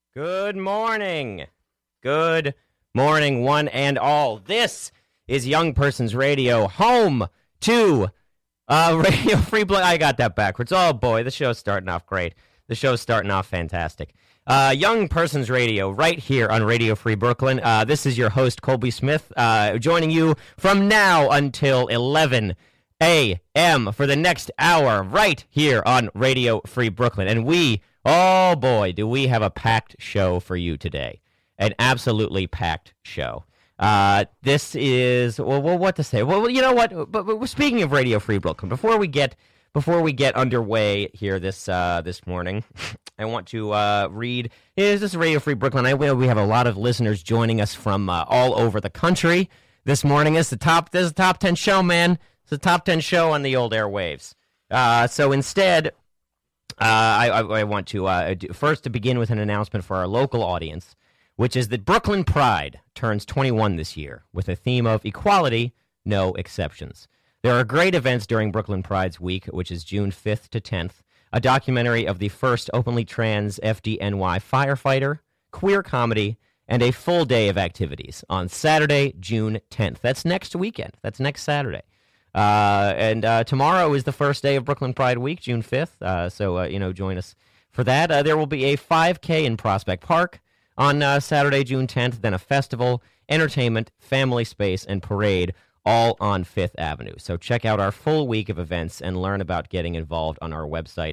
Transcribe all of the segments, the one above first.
Good morning. Good morning, one and all. This is Young Persons Radio, home to Radio Free Brooklyn. I got that backwards. Oh, boy, the show's starting off great. The show's starting off fantastic. Young Persons Radio, right here on Radio Free Brooklyn. This is your host, Colby Smith, joining you from now until 11 a.m. for the next hour, right here on Radio Free Brooklyn. And we... oh, boy, do we have a packed show for you today. An absolutely packed show. This is, well, what to say? Well, you know what? But speaking of Radio Free Brooklyn, before we get underway here this morning, I want to read, this is Radio Free Brooklyn. We have a lot of listeners joining us from all over the country this morning. This is a top 10 show, man. It's a top 10 show on the old airwaves. So instead... I want to first to begin with an announcement for our local audience, which is that Brooklyn Pride turns 21 this year with a theme of equality, no exceptions. There are great events during Brooklyn Pride's week, which is June 5th to 10th, a documentary of the first openly trans FDNY firefighter, queer comedy, and a full day of activities on Saturday, June 10th. That's next weekend. That's next Saturday. And tomorrow is the first day of Brooklyn Pride Week, June 5th, so join us for that. There will be a 5K in Prospect Park on Saturday, June 10th, then a festival, entertainment, family space, and parade, all on 5th Avenue. So check out our full week of events and learn about getting involved on our website,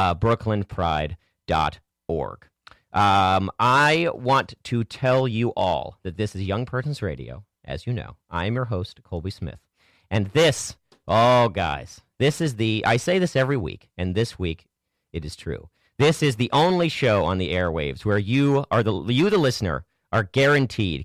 brooklynpride.org. I want to tell you all that this is Young Persons Radio. As you know, I am your host, Colby Smith. And this, oh, guys, this is I say this every week, and this week it is true. This is the only show on the airwaves where you, the listener, are guaranteed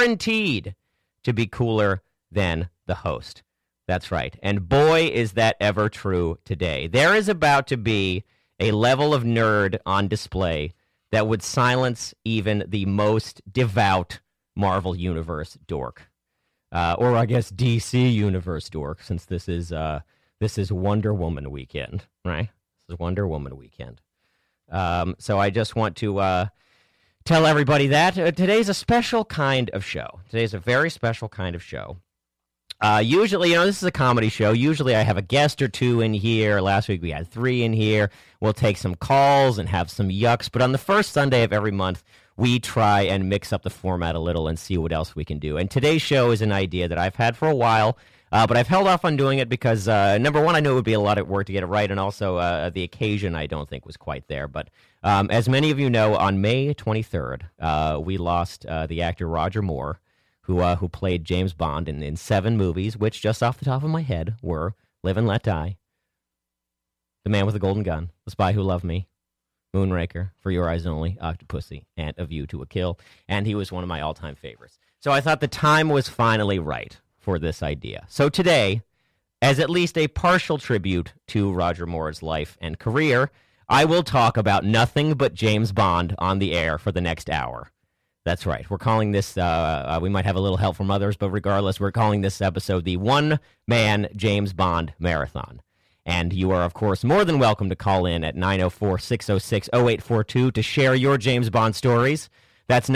to be cooler than the host. That's right. And boy, is that ever true today. There is about to be a level of nerd on display that would silence even the most devout Marvel Universe dork. Or I guess DC Universe dork, since this is Wonder Woman weekend, right? This is Wonder Woman weekend. So I just want to tell everybody that today's a special kind of show. Today's a very special kind of show. Usually, this is a comedy show. Usually I have a guest or two in here. Last week we had 3 in here. We'll take some calls and have some yucks. But on the first Sunday of every month, we try and mix up the format a little and see what else we can do. And today's show is an idea that I've had for a while, but I've held off on doing it because, number one, I knew it would be a lot of work to get it right, and also the occasion I don't think was quite there. But as many of you know, on May 23rd, we lost the actor Roger Moore, who played James Bond in 7 movies, which, just off the top of my head, were Live and Let Die, The Man with the Golden Gun, The Spy Who Loved Me, Moonraker, For Your Eyes Only, Octopussy, and A View to a Kill, and he was one of my all-time favorites. So I thought the time was finally right for this idea. So today, as at least a partial tribute to Roger Moore's life and career, I will talk about nothing but James Bond on the air for the next hour. That's right. We're calling this, we might have a little help from others, but regardless, we're calling this episode the One-Man James Bond Marathon. And you are, of course, more than welcome to call in at 904-606-0842 to share your James Bond stories. That's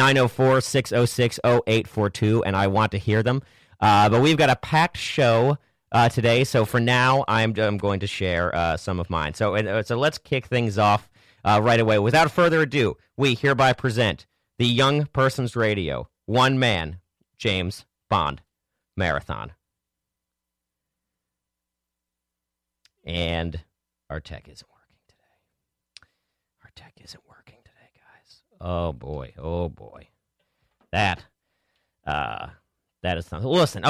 904-606-0842, and I want to hear them. But we've got a packed show today, so for now, I'm going to share some of mine. So let's kick things off right away. Without further ado, we hereby present the Young Persons Radio One-Man James Bond Marathon. And our tech isn't working today. Our tech isn't working today, guys. Oh, boy. Oh, boy. That is something. Listen.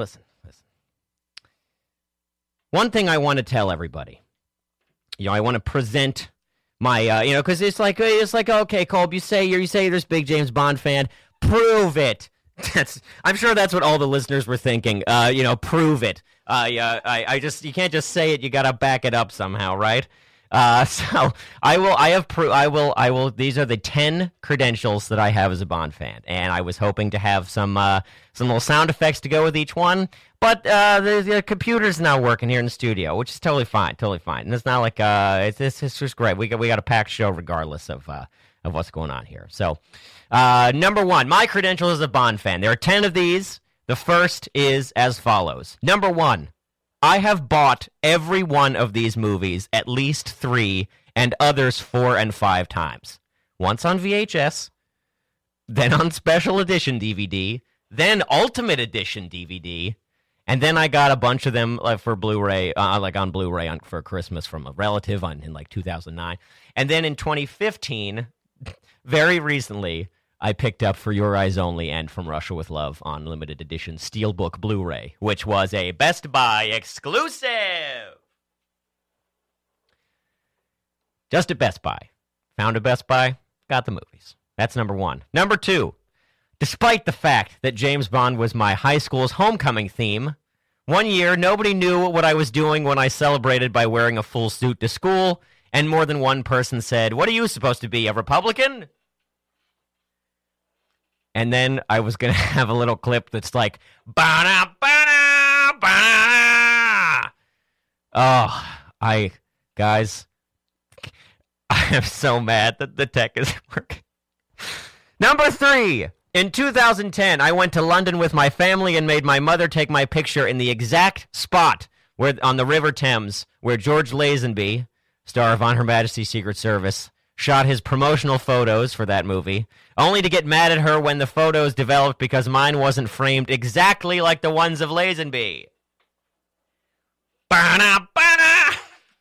One thing I want to tell everybody, I want to present my, because it's like, okay, Colb, you say you're this big James Bond fan. Prove it. I'm sure that's what all the listeners were thinking. Prove it. You can't just say it. You got to back it up somehow, right? So I will. These are the 10 credentials that I have as a Bond fan, and I was hoping to have some little sound effects to go with each one, but the computer's not working here in the studio, which is totally fine. And it's not like it's just great. We got a packed show regardless of of what's going on here. So, number one, my credentials as a Bond fan. There are 10 of these. The first is as follows. Number one, I have bought every one of these movies at least 3 and others 4 and 5 times. Once on VHS, then on special edition DVD, then Ultimate Edition DVD, and then I got a bunch of them for Blu-ray, on Blu-ray for Christmas from a relative in like 2009. And then in 2015, very recently, I picked up For Your Eyes Only and From Russia with Love on limited edition Steelbook Blu-ray, which was a Best Buy exclusive. Just at Best Buy. Found a Best Buy, got the movies. That's number one. Number two, despite the fact that James Bond was my high school's homecoming theme, one year nobody knew what I was doing when I celebrated by wearing a full suit to school, and more than one person said, "What are you supposed to be, a Republican?" And then I was going to have a little clip that's like, ba-da, ba-da, ba-da. Oh, guys, I am so mad that the tech isn't working. Number 3, in 2010, I went to London with my family and made my mother take my picture in the exact spot on the River Thames where George Lazenby, star of On Her Majesty's Secret Service, shot his promotional photos for that movie, only to get mad at her when the photos developed because mine wasn't framed exactly like the ones of Lazenby. Ba-da, ba-da.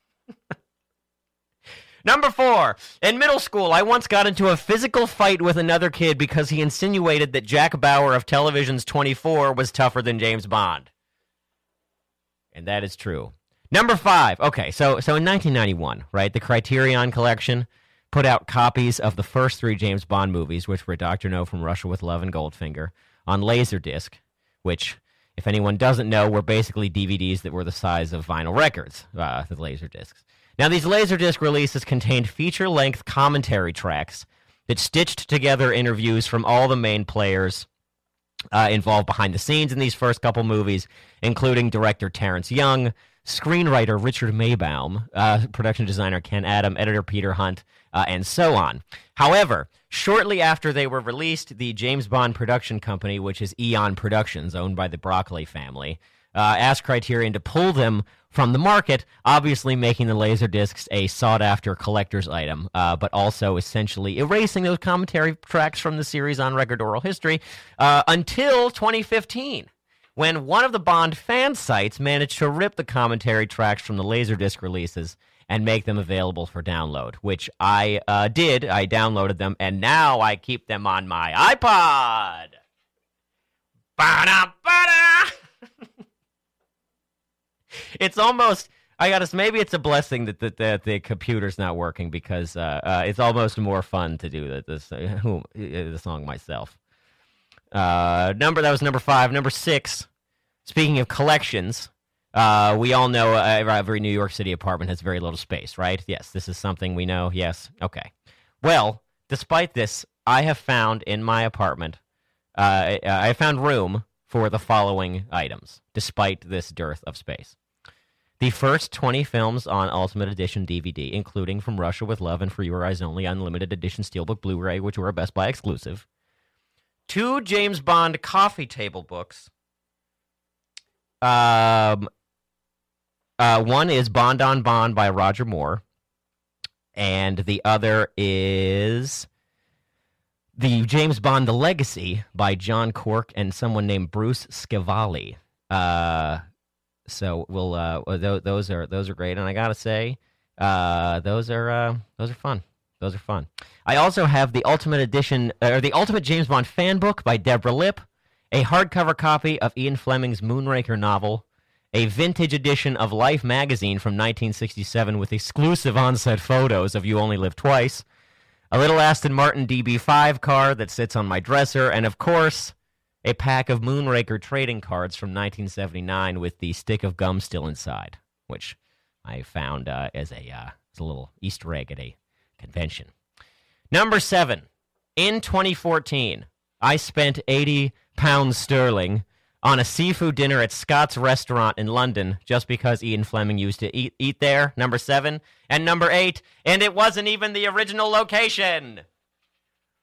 Number 4, in middle school, I once got into a physical fight with another kid because he insinuated that Jack Bauer of Television's 24 was tougher than James Bond. And that is true. Number 5, okay, so in 1991, right, the Criterion Collection put out copies of the first 3 James Bond movies, which were Dr. No, From Russia with Love, and Goldfinger, on Laserdisc, which, if anyone doesn't know, were basically DVDs that were the size of vinyl records, the Laserdiscs. Now, these Laserdisc releases contained feature-length commentary tracks that stitched together interviews from all the main players involved behind the scenes in these first couple movies, including director Terrence Young, screenwriter Richard Maybaum, production designer Ken Adam, editor Peter Hunt, and so on. However, shortly after they were released, the James Bond production company, which is Eon Productions, owned by the Broccoli family, asked Criterion to pull them from the market, obviously making the Laserdiscs a sought-after collector's item, but also essentially erasing those commentary tracks from the series on record oral history until 2015, when one of the Bond fan sites managed to rip the commentary tracks from the Laserdisc releases and make them available for download, which I did. I downloaded them, and now I keep them on my iPod. Ba-da, ba-da! It's almost, maybe it's a blessing that the computer's not working, because it's almost more fun to do the song myself. That was number 5. Number 6, speaking of collections, we all know every New York City apartment has very little space, right? Yes, this is something we know. Yes, okay. Well, despite this, I have found in my apartment, I found room for the following items, despite this dearth of space. The first 20 films on Ultimate Edition DVD, including From Russia with Love and For Your Eyes Only on limited edition Steelbook Blu-ray, which were a Best Buy exclusive. 2 James Bond coffee table books. One is Bond on Bond by Roger Moore, and the other is the James Bond: The Legacy by John Cork and someone named Bruce Schiavelli. So those are great, and I gotta say, those are fun. Those are fun. I also have the Ultimate Edition, or the Ultimate James Bond Fan Book by Deborah Lipp, a hardcover copy of Ian Fleming's Moonraker novel, a vintage edition of Life magazine from 1967 with exclusive on-set photos of You Only Live Twice, a little Aston Martin DB5 car that sits on my dresser, and of course, a pack of Moonraker trading cards from 1979 with the stick of gum still inside, which I found as a little Easter egg at a convention. Number 7, in 2014, I spent £80 sterling on a seafood dinner at Scott's Restaurant in London just because Ian Fleming used to eat there, number 7. And number 8, and it wasn't even the original location.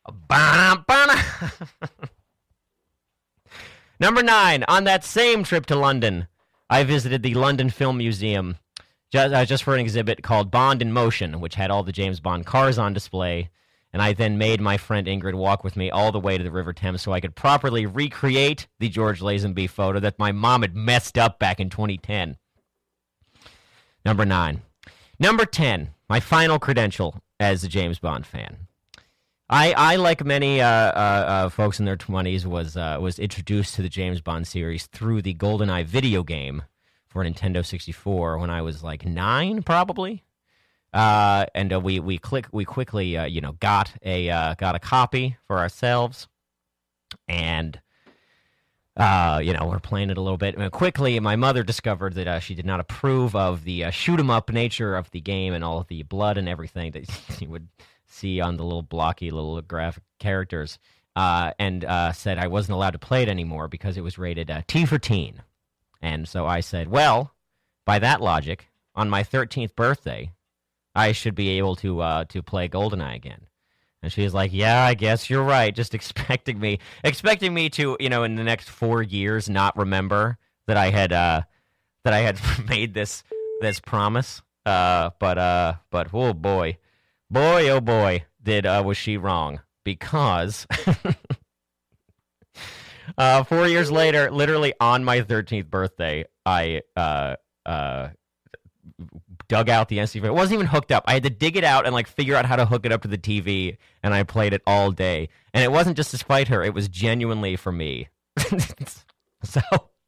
Number 9, on that same trip to London, I visited the London Film Museum just for an exhibit called Bond in Motion, which had all the James Bond cars on display. And I then made my friend Ingrid walk with me all the way to the River Thames so I could properly recreate the George Lazenby photo that my mom had messed up back in 2010. Number 9. Number 10, my final credential as a James Bond fan. I like many folks in their 20s, was introduced to the James Bond series through the GoldenEye video game for Nintendo 64 when I was like 9, probably. And we quickly got a copy for ourselves, and we're playing it a little bit. And quickly, my mother discovered that she did not approve of the shoot 'em up nature of the game and all of the blood and everything that you would see on the little blocky little graphic characters, and said I wasn't allowed to play it anymore because it was rated T for teen. And so I said, well, by that logic, on my 13th birthday, I should be able to play GoldenEye again. And she's like, yeah, I guess you're right. Just expecting me to, in the next 4 years, not remember that I had made this promise. But oh boy, oh boy, was she wrong, because 4 years later, literally on my 13th birthday, I dug out the NC. It wasn't even hooked up. I had to dig it out and figure out how to hook it up to the TV, and I played it all day. And it wasn't just to spite her; it was genuinely for me. So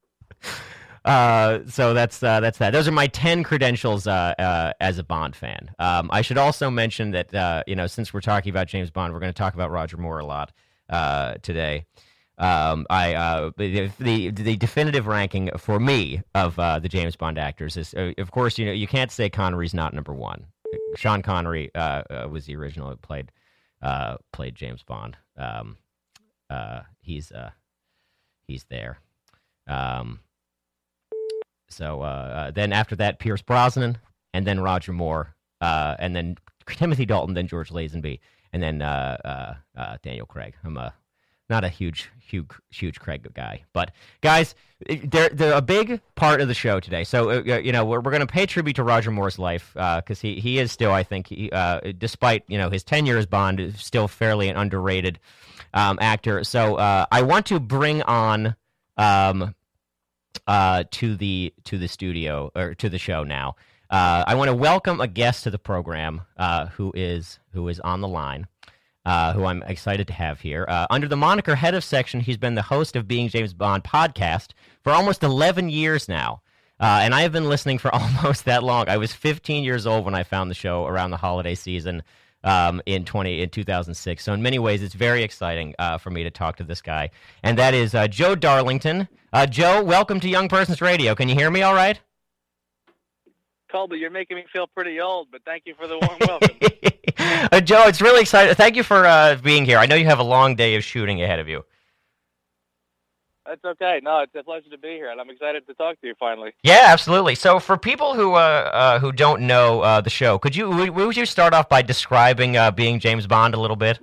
that's that. Those are my 10 credentials as a Bond fan. I should also mention that since we're talking about James Bond, we're going to talk about Roger Moore a lot today. The definitive ranking for me of the James Bond actors is, of course, you can't say Connery's not number 1. Sean Connery was the original who played James Bond. He's there. So then after that, Pierce Brosnan, and then Roger Moore, and then Timothy Dalton, then George Lazenby, and then Daniel Craig. I'm not a huge Craig guy, but guys, they're a big part of the show today. So we're going to pay tribute to Roger Moore's life because he is still, I think, despite his tenure as Bond, is still fairly an underrated actor. So I want to bring on to the studio, or to the show now. I want to welcome a guest to the program who is on the line. Who I'm excited to have here. Under the moniker Head of Section, he's been the host of Being James Bond podcast for almost 11 years now. And I have been listening for almost that long. I was 15 years old when I found the show around the holiday season in 2006. So in many ways, it's very exciting for me to talk to this guy. And that is Joe Darlington. Joe, welcome to Young Persons Radio. Can you hear me all right? Colby, you're making me feel pretty old, but thank you for the warm welcome. Joe, it's really exciting. Thank you for being here. I know you have a long day of shooting ahead of you. That's okay. No, it's a pleasure to be here, and I'm excited to talk to you finally. Yeah, absolutely. So for people who don't know the show, would you start off by describing Being James Bond a little bit?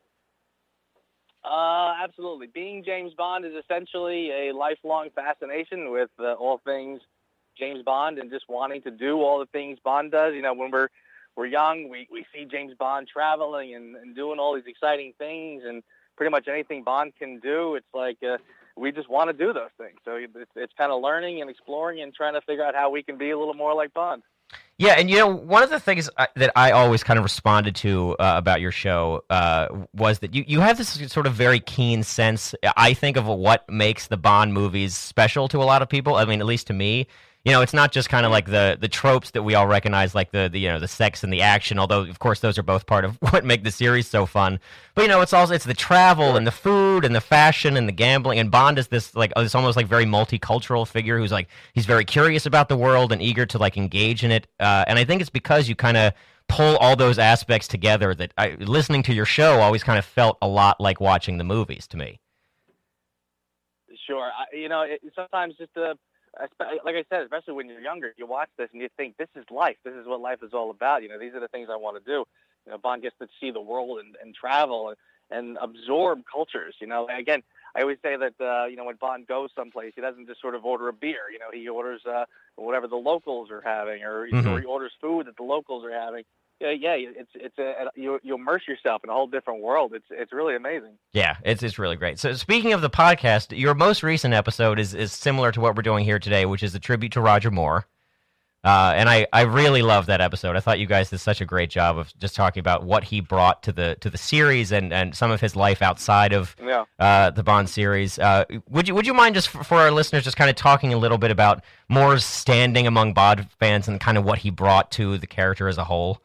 Absolutely. Being James Bond is essentially a lifelong fascination with all things James Bond and just wanting to do all the things Bond does. When we're young, we see James Bond traveling and doing all these exciting things, and pretty much anything Bond can do, it's like we just want to do those things. So it's kind of learning and exploring and trying to figure out how we can be a little more like Bond. Yeah, and one of the things that I always kind of responded to about your show was that you have this sort of very keen sense, I think, of what makes the Bond movies special to a lot of people. I mean, at least to me. It's not just kind of like the tropes that we all recognize, like the sex and the action, although, of course, those are both part of what make the series so fun. But, it's the travel and the food and the fashion and the gambling. And Bond is this almost very multicultural figure who's he's very curious about the world and eager to engage in it. And I think it's because you kind of pull all those aspects together that listening to your show always kind of felt a lot like watching the movies to me. Sure. Sometimes just like I said, especially when you're younger, you watch this and you think, this is life. This is what life is all about. These are the things I want to do. Bond gets to see the world and travel and absorb cultures. Again, I always say that when Bond goes someplace, he doesn't just sort of order a beer. He orders whatever the locals are having, or he orders food that the locals are having. You immerse yourself in a whole different world. It's really amazing. Yeah, it's really great. So speaking of the podcast, your most recent episode is similar to what we're doing here today, which is a tribute to Roger Moore. And I really love that episode. I thought you guys did such a great job of just talking about what he brought to the series and some of his life outside of the Bond series. Would you mind just for our listeners just kind of talking a little bit about Moore's standing among Bond fans and kind of what he brought to the character as a whole?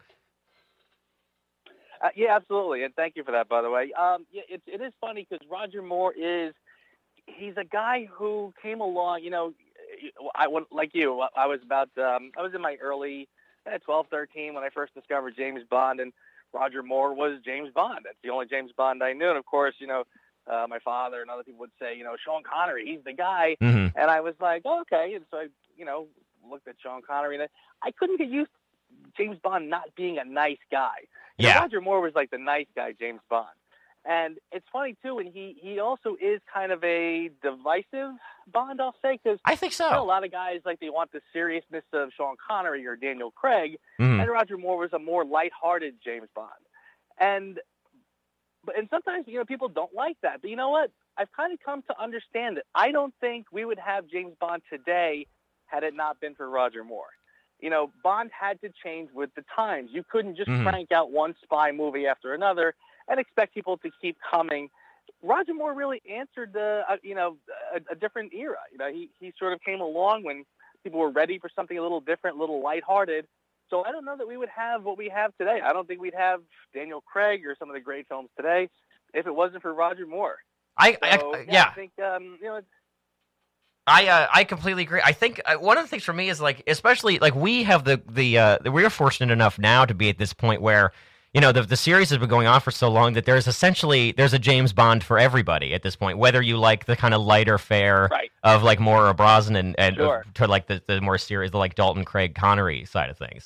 Yeah, absolutely, and thank you for that, by the way. It is funny because Roger Moore he's a guy who came along. I was in my early 12, 13 when I first discovered James Bond, and Roger Moore was James Bond. That's the only James Bond I knew, and of course, my father and other people would say, Sean Connery, he's the guy, and I was like, oh, okay, and so I, looked at Sean Connery, and I couldn't get used to James Bond not being a nice guy. Roger Moore was like the nice guy, James Bond. And it's funny, too, and he also is kind of a divisive Bond, I'll say, because I think so. A lot of guys, they want the seriousness of Sean Connery or Daniel Craig, and Roger Moore was a more lighthearted James Bond. And sometimes, people don't like that. But you know what? I've kind of come to understand it. I don't think we would have James Bond today had it not been for Roger Moore. Bond had to change with the times. You couldn't just crank out one spy movie after another and expect people to keep coming. Roger Moore really answered a different era. He sort of came along when people were ready for something a little different, a little lighthearted. So I don't know that we would have what we have today. I don't think we'd have Daniel Craig or some of the great films today if it wasn't for Roger Moore. I think I completely agree. I think one of the things for me is especially we have we're fortunate enough now to be at this point where the series has been going on for so long that there's a James Bond for everybody at this point, whether you like the kind of lighter fare of Moore or Brosnan and sure. to the more serious, the Dalton Craig Connery side of things.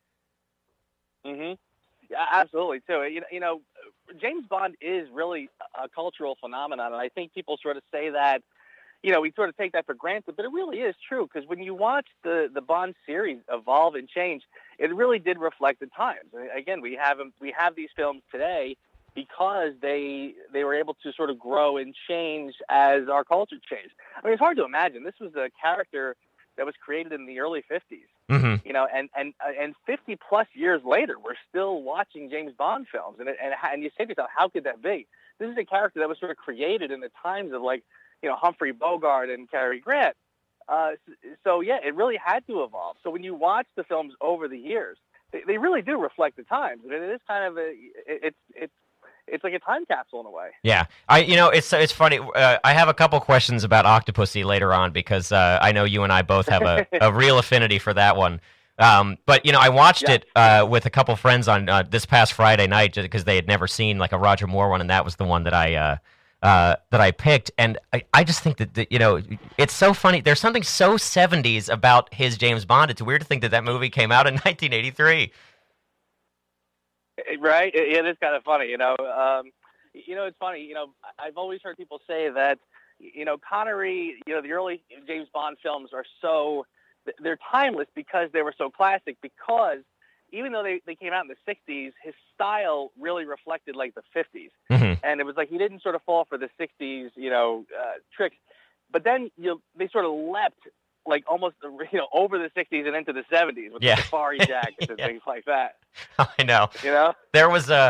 Yeah, absolutely too. James Bond is really a cultural phenomenon, and I think people sort of say that. We sort of take that for granted, but it really is true because when you watch the Bond series evolve and change, it really did reflect the times. And again, we have these films today because they were able to sort of grow and change as our culture changed. I mean, it's hard to imagine. This was a character that was created in the early 50s, and 50 plus years later, we're still watching James Bond films. And you say to yourself, how could that be? This is a character that was sort of created in the times of Humphrey Bogart and Cary Grant. So yeah, it really had to evolve. So when you watch the films over the years, they really do reflect the times. I mean, it is kind of it's like a time capsule in a way. Yeah, it's funny. I have a couple questions about Octopussy later on because I know you and I both have a real affinity for that one. But I watched it with a couple friends on this past Friday night because they had never seen a Roger Moore one, and that was the one that I picked, and I just think that it's so funny. There's something so 70s about his James Bond. It's weird to think that movie came out in 1983. Right? It is kind of funny. It's funny. I've always heard people say that Connery, the early James Bond films they're timeless because they were so classic. Because even though they came out in the 60s, his style really reflected the 50s. And it was he didn't sort of fall for the 60s, tricks. But then they sort of leapt almost, over the 60s and into the 70s with the safari jackets and things like that. I know. There was a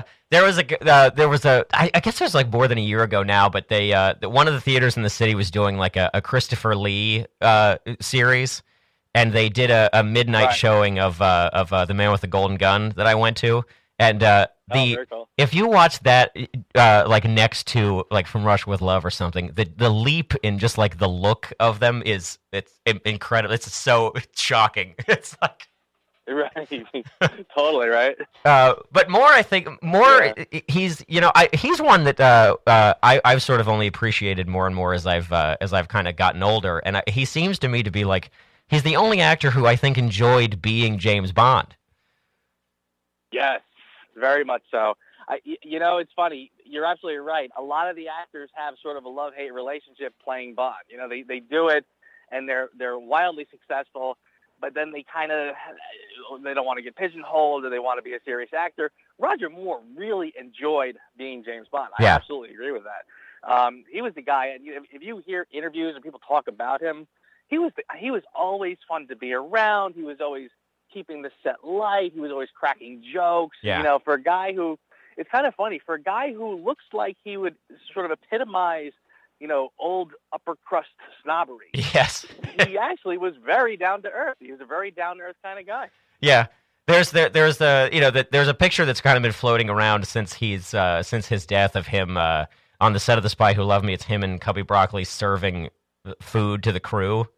I guess it was more than a year ago now, but they one of the theaters in the city was doing a Christopher Lee series. And they did a midnight showing of The Man with the Golden Gun that I went to, and very cool. If you watch that next to From Russia with Love or something, the leap in just the look of them it's incredible. It's so shocking. It's right, totally right. But Moore, I think he's he's one that I've sort of only appreciated more and more as I've kind of gotten older, and he seems to me to be he's the only actor who I think enjoyed being James Bond. Yes, very much so. It's funny. you're absolutely right. A lot of the actors have sort of a love-hate relationship playing Bond. You know, they do it, and they're wildly successful, but then they don't want to get pigeonholed, or they want to be a serious actor. Roger Moore really enjoyed being James Bond. I absolutely agree with that. He was the guy, and if you hear interviews and people talk about him, he was always fun to be around. He was always keeping the set light. He was always cracking jokes. Yeah. You know, for a guy who, it's kind of funny, for a guy who looks like he would sort of epitomize, you know, old upper crust snobbery. Yes. He actually was very down to earth. He was a very down to earth kind of guy. Yeah. There's a picture that's kind of been floating around since his death of him on the set of The Spy Who Loved Me. It's him and Cubby Broccoli serving food to the crew.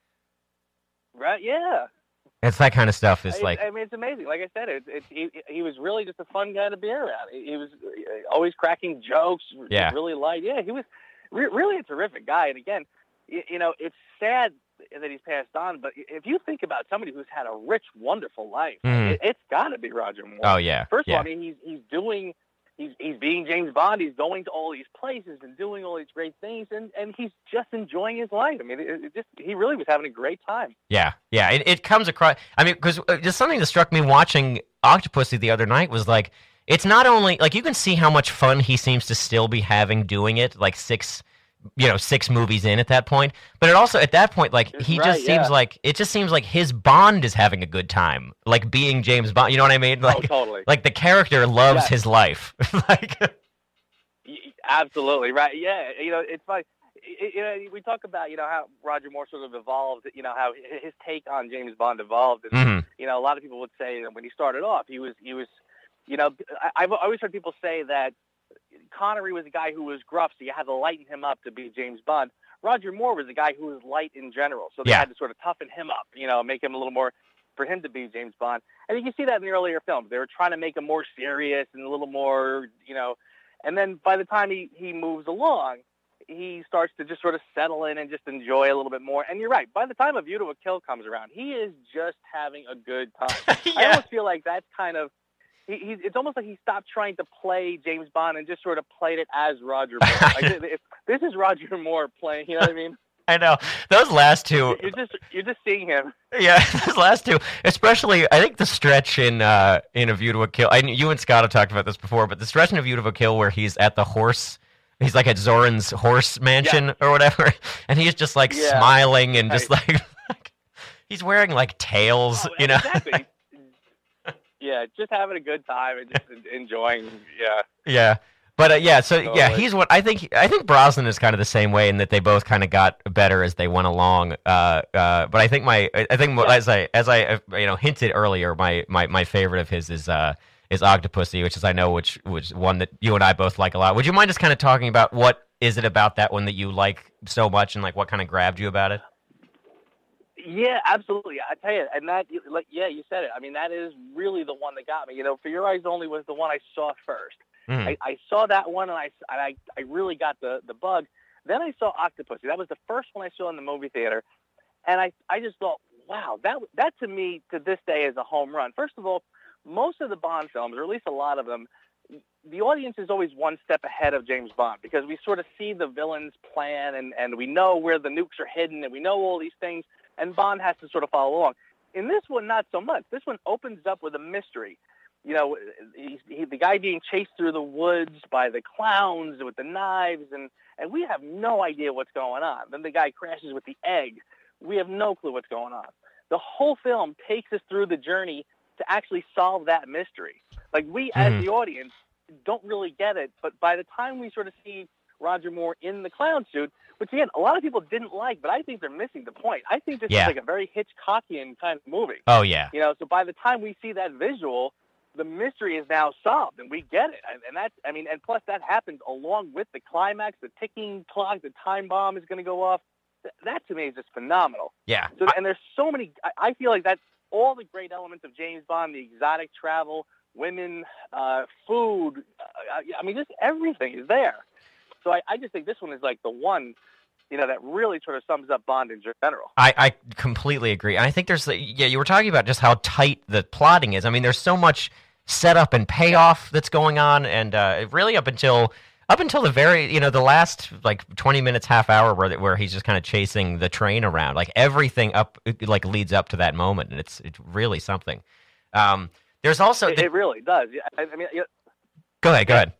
Right? Yeah. It's that kind of stuff. I mean, it's amazing. Like I said, he was really just a fun guy to be around. He was always cracking jokes. Yeah. Really light. Yeah, he was really a terrific guy. And again, you know, it's sad that he's passed on, but if you think about somebody who's had a rich, wonderful life, it's got to be Roger Moore. Oh yeah. First of all, I mean, he's being James Bond. He's going to all these places and doing all these great things, and he's just enjoying his life. I mean, he really was having a great time. Yeah. It comes across. I mean, because just something that struck me watching Octopussy the other night was like, it's not only like you can see how much fun he seems to still be having doing it, like six movies in at that point. But it also at that point, like he just seems like it just seems like his Bond is having a good time, like being James Bond. You know what I mean? Like, totally. Like the character loves his life. Like, absolutely right. Yeah, you know, it's like we talk about how Roger Moore sort of evolved. You know how his take on James Bond evolved. And you know, a lot of people would say that when he started off, he was. You know, I've always heard people say that Connery was a guy who was gruff, so you had to lighten him up to be James Bond. Roger Moore was a guy who was light in general, so they had to sort of toughen him up, make him a little more, for him to be James Bond. And you can see that in the earlier films. They were trying to make him more serious and a little more, and then by the time he moves along, he starts to just sort of settle in and just enjoy a little bit more. And you're right, by the time A View to a Kill comes around, he is just having a good time. I almost feel like that's kind of, it's almost like he stopped trying to play James Bond and just sort of played it as Roger Moore. Like, this is Roger Moore playing, you know what I mean? I know. Those last two... You're just seeing him. Yeah, those last two, especially, I think the stretch in A View to a Kill, you and Scott have talked about this before, but the stretch in A View to a Kill where he's at the horse... He's like at Zoran's horse mansion or whatever, and he's just like smiling and just like he's wearing like tails, Exactly. Yeah, just having a good time and just enjoying. Yeah, but he's what I think. I think Brosnan is kind of the same way in that they both kind of got better as they went along. But I think as I hinted earlier, my favorite of his is Octopussy, which is which one that you and I both like a lot. Would you mind just kind of talking about what is it about that one that you like so much, and like what kind of grabbed you about it? Yeah, absolutely. I tell you, and that, you said it. I mean, that is really the one that got me. For Your Eyes Only was the one I saw first. I saw that one, and I really got the bug. Then I saw Octopussy. That was the first one I saw in the movie theater, and I just thought, wow, that to me to this day is a home run. First of all, most of the Bond films, or at least a lot of them, the audience is always one step ahead of James Bond because we sort of see the villain's plan, and we know where the nukes are hidden, and we know all these things. And Bond has to sort of follow along. In this one, not so much. This one opens up with a mystery. The guy being chased through the woods by the clowns with the knives, and we have no idea what's going on. Then the guy crashes with the egg. We have no clue what's going on. The whole film takes us through the journey to actually solve that mystery. Like, we, as the audience, don't really get it, but by the time we sort of see Roger Moore in the clown suit, which again, a lot of people didn't like, but I think they're missing the point. I think this is like a very Hitchcockian kind of movie. Oh, yeah. So by the time we see that visual, the mystery is now solved, and we get it. And plus that happens along with the climax, the ticking clock, the time bomb is going to go off. That to me is just phenomenal. Yeah. So, and there's so many, I feel like that's all the great elements of James Bond, the exotic travel, women, food, just everything is there. So I just think this one is like the one, that really sort of sums up Bond in general. I completely agree. And I think you were talking about just how tight the plotting is. I mean, there's so much setup and payoff that's going on, and really up until the very, the last like 20 minutes, half hour where he's just kind of chasing the train around, like everything like leads up to that moment, and it's really something. There's also it really does. I mean, go ahead.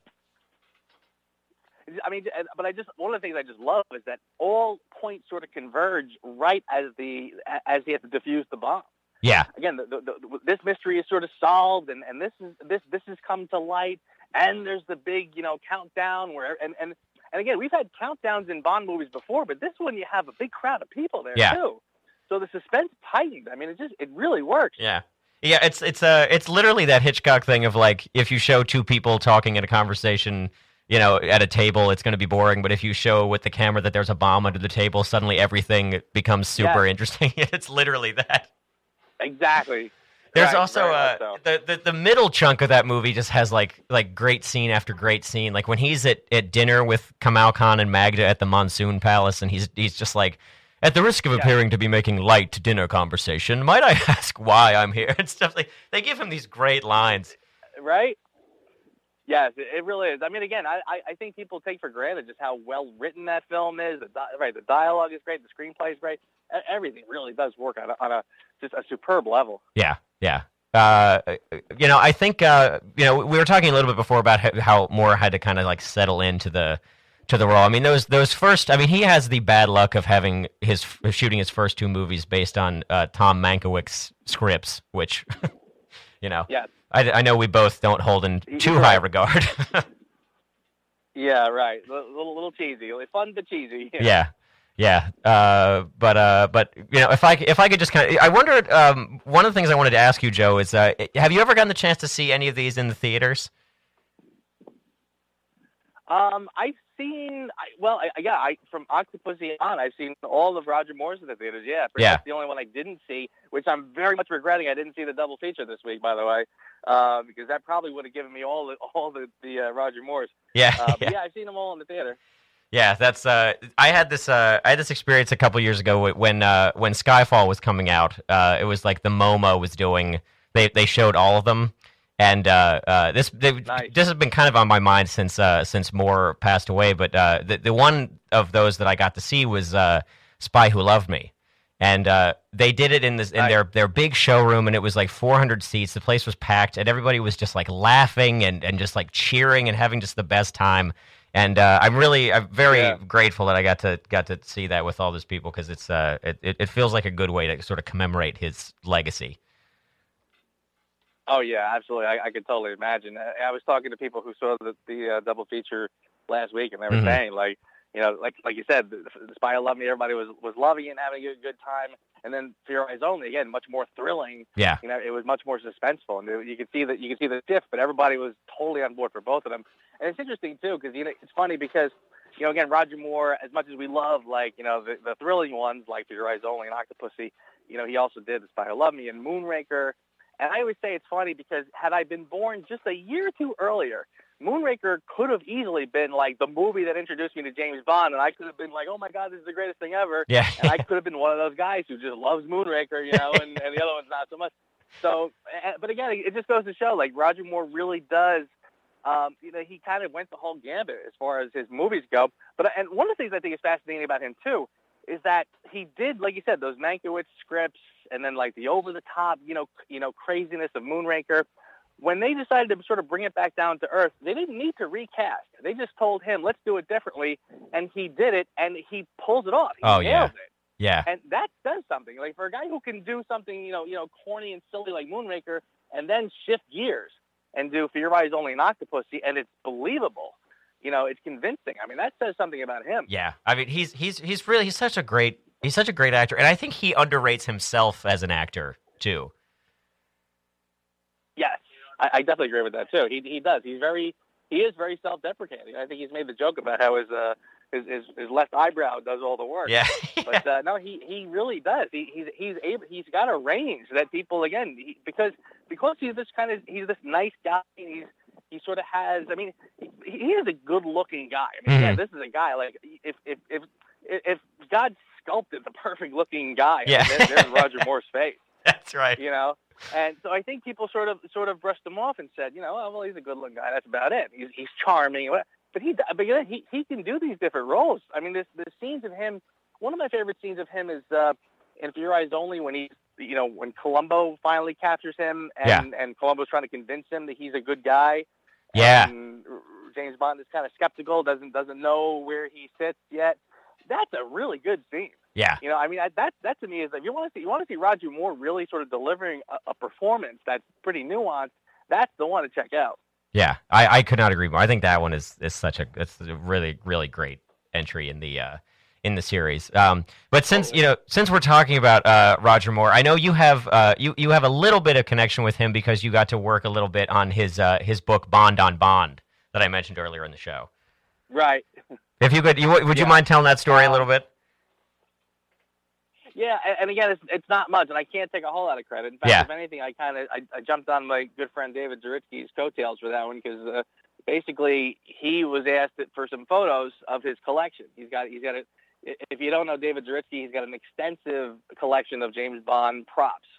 I mean, but one of the things I just love is that all points sort of converge right as he has to defuse the bomb. Yeah. Again, this mystery is sort of solved, and this has come to light, and there's the big countdown where and again, we've had countdowns in Bond movies before, but this one you have a big crowd of people there too, so the suspense tightened. I mean, it really works. Yeah. Yeah, it's literally that Hitchcock thing of like, if you show two people talking in a conversation, at a table, it's going to be boring. But if you show with the camera that there's a bomb under the table, suddenly everything becomes super interesting. It's literally that. Exactly. There's also the middle chunk of that movie just has like great scene after great scene. Like when he's at dinner with Kamal Khan and Magda at the Monsoon Palace, and he's just like, at the risk of appearing to be making light dinner conversation, might I ask why I'm here and stuff. Like they give him these great lines, right? Yes, it really is. I mean, again, I think people take for granted just how well written that film is. The dialogue is great, the screenplay is great. Everything really does work on a superb level. Yeah. I think we were talking a little bit before about how Moore had to kind of like settle into the role. I mean, those first. I mean, he has the bad luck of having shooting his first two movies based on Tom Mankiewicz scripts, which Yeah. I know we both don't hold in too high regard. Yeah, right. A little cheesy, fun but cheesy. Yeah. But if I could just kind of, I wondered. One of the things I wanted to ask you, Joe, is have you ever gotten the chance to see any of these in the theaters? I've seen, from Octopussy on, I've seen all of Roger Moore's in the theaters. Yeah, that's the only one I didn't see, which I'm very much regretting. I didn't see the double feature this week, by the way, because that probably would have given me all the Roger Moore's. Yeah, but I've seen them all in the theater. Yeah, that's. I had this experience a couple years ago when Skyfall was coming out. It was like the MoMA was doing. They showed all of them. And this has been kind of on my mind since Moore passed away. But the one of those that I got to see was Spy Who Loved Me, and they did it in their big showroom, and it was like 400 seats. The place was packed, and everybody was just like laughing and just like cheering and having just the best time. And I'm very grateful that I got to see that with all these people, because it feels like a good way to sort of commemorate his legacy. Oh yeah, absolutely. I could totally imagine. I was talking to people who saw the double feature last week, and they were saying like you said, the Spy Who Loved Me, everybody was loving it and having a good time. And then For Your Eyes Only, again, much more thrilling. Yeah. It was much more suspenseful, and you could see the shift, but everybody was totally on board for both of them. And it's interesting too, because it's funny because again, Roger Moore, as much as we love the thrilling ones like For Your Eyes Only and Octopussy, he also did The Spy Who Loved Me and Moonraker. And I always say it's funny because had I been born just a year or two earlier, Moonraker could have easily been like the movie that introduced me to James Bond, and I could have been like, oh my God, this is the greatest thing ever. Yeah. And I could have been one of those guys who just loves Moonraker, and the other one's not so much. So, but again, it just goes to show, like, Roger Moore really does, he kind of went the whole gambit as far as his movies go. And one of the things I think is fascinating about him too is that he did, like you said, those Mankiewicz scripts, and then like the over-the-top, craziness of Moonraker. When they decided to sort of bring it back down to earth, they didn't need to recast. They just told him, let's do it differently, and he did it, and he pulls it off. He nails it. Yeah. And that does something. Like, for a guy who can do something, corny and silly like Moonraker, and then shift gears and do For Your Eyes Only and Octopussy, and it's believable. It's convincing. I mean, that says something about him. Yeah. I mean, he's such a great actor, and I think he underrates himself as an actor too. Yes, I definitely agree with that too. He does. He is very self-deprecating. I think he's made the joke about how his left eyebrow does all the work. Yeah. But no, he really does. He's got a range that people, again, because he's this nice guy. He sort of has. I mean, he is a good-looking guy. I mean, this is a guy like if God sculpted the perfect-looking guy, there's Roger Moore's face. That's right. You know, and so I think people sort of brushed him off and said, oh, well, he's a good-looking guy. That's about it. He's charming, but he can do these different roles. I mean, the scenes of him. One of my favorite scenes of him is in For Your Eyes Only, when he's, when Columbo finally captures him, and Columbo's trying to convince him that he's a good guy. Yeah. And James Bond is kind of skeptical, doesn't know where he sits yet. That's a really good scene. Yeah. I mean, that to me is, if you want to see Roger Moore really sort of delivering a performance that's pretty nuanced, that's the one to check out. Yeah, I could not agree more. I think that one is it's a really, really great entry in the series. But since we're talking about Roger Moore, I know you have you have a little bit of connection with him because you got to work a little bit on his book Bond on Bond that I mentioned earlier in the show. Right. If you could, would you mind telling that story a little bit? Yeah, and again, it's not much, and I can't take a whole lot of credit. In fact, if anything, I jumped on my good friend David Zaritsky's coattails for that one, because basically he was asked for some photos of his collection. He's got a, if you don't know David Zaritsky, he's got an extensive collection of James Bond props.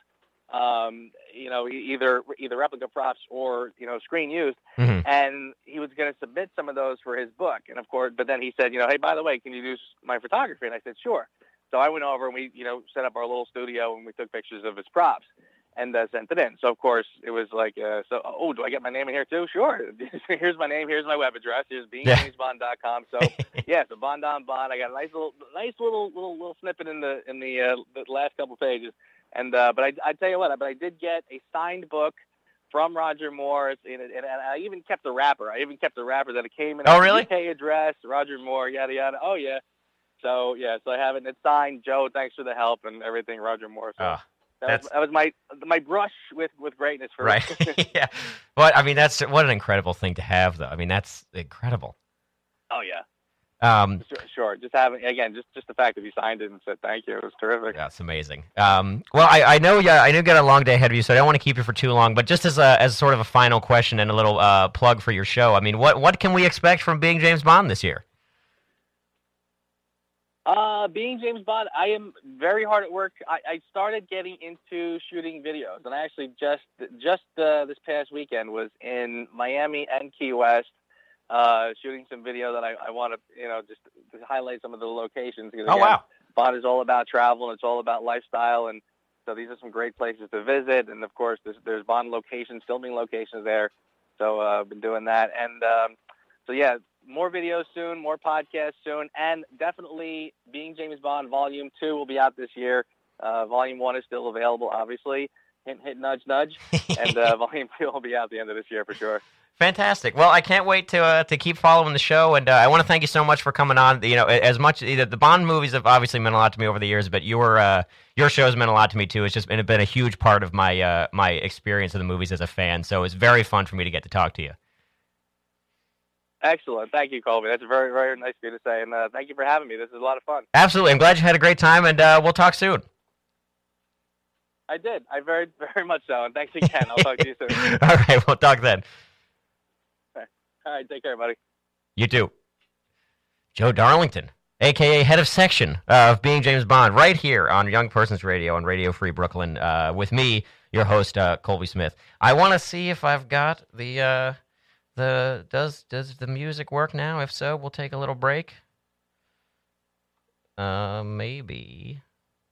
Either replica props or screen used, and he was going to submit some of those for his book, and of course, but then he said, hey, by the way, can you do my photography? And I said, sure. So I went over and we, set up our little studio and we took pictures of his props and sent it in. So, of course, it was like, do I get my name in here too? Sure. Here's my name. Here's my web address. Here's beingjamesbond.com. So, so Bond on Bond. I got a nice little snippet in the last couple pages. And but I tell you what, but I did get a signed book from Roger Moore, and I even kept the wrapper. I even kept the wrapper that it came in. Oh, really? UK address, Roger Moore, yada yada. Oh yeah. So I have it. And it's signed. Joe, thanks for the help and everything. Roger Moore. So that was my brush with greatness for right. Yeah. But I mean, what an incredible thing to have, though. I mean, that's incredible. Oh yeah. Sure. Just having just the fact that you signed it and said thank you, it was terrific. Yeah, it's amazing. Well, I know you got a long day ahead of you, so I don't want to keep you for too long. But just as sort of a final question and a little plug for your show, I mean, what can we expect from Being James Bond this year? Being James Bond, I am very hard at work. I started getting into shooting videos, and I actually just this past weekend was in Miami and Key West, shooting some video that I want to, just to highlight some of the locations. Because, again, wow. Bond is all about travel, and it's all about lifestyle, and so these are some great places to visit. And of course, there's Bond locations, filming locations there. So I've been doing that, and more videos soon, more podcasts soon, and definitely Being James Bond Volume 2 will be out this year. Volume 1 is still available, obviously. Hint, hint, nudge, nudge. And Volume 2 will be out at the end of this year for sure. Fantastic. Well, I can't wait to keep following the show, and I want to thank you so much for coming on. As much the Bond movies have obviously meant a lot to me over the years, but your show has meant a lot to me too. It's been a huge part of my my experience of the movies as a fan. So it's very fun for me to get to talk to you. Excellent. Thank you, Colby. That's very, very nice of you to say, and thank you for having me. This is a lot of fun. Absolutely. I'm glad you had a great time, and we'll talk soon. I did. I very, very much so, and thanks again. I'll talk to you soon. All right, we'll talk then. All right, take care, buddy. You too. Joe Darlington, a.k.a. head of section of Being James Bond, right here on Young Persons Radio on Radio Free Brooklyn, with me, your host, Colby Smith. I want to see if I've got does the music work now? If so, we'll take a little break. Maybe.